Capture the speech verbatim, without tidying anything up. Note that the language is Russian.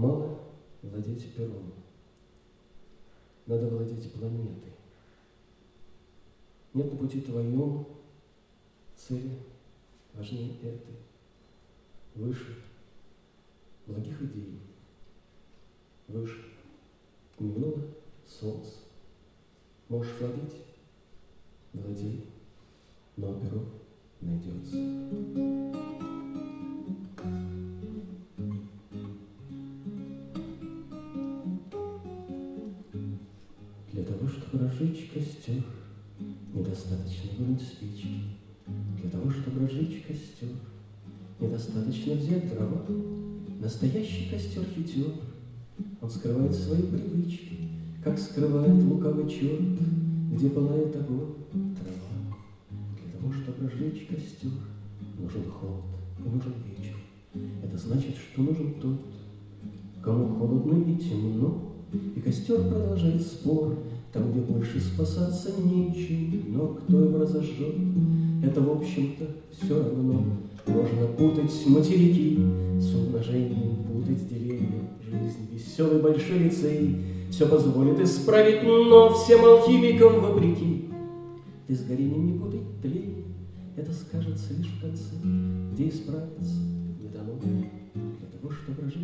Мало владеть пером. Надо владеть планетой. Нет на пути твоем цели важнее этой, выше благих идей, выше дневного солнца. Можешь владеть? Владей, но перо найдется. Для того, чтобы разжечь костер, недостаточно вынуть спички. Для того, чтобы разжечь костер, недостаточно взять дрова. Настоящий костер хитер, он скрывает свои привычки, как скрывает лукавый черт, где пылает огонь, трава. Для того, чтобы разжечь костер, нужен холод и нужен вечер. Это значит, что нужен тот, кому холодно и темно, и костер продолжает спор там, где больше спасаться нечем. Но кто его разожжет, это, в общем-то, все равно. Можно путать материки с умножением, путать деревья. Жизнь веселый большой лицей все позволит исправить, но всем алхимикам вопреки. Ты с горением не путай тлень, это скажется лишь в конце, где исправиться не дано. Для того, чтобы разжечь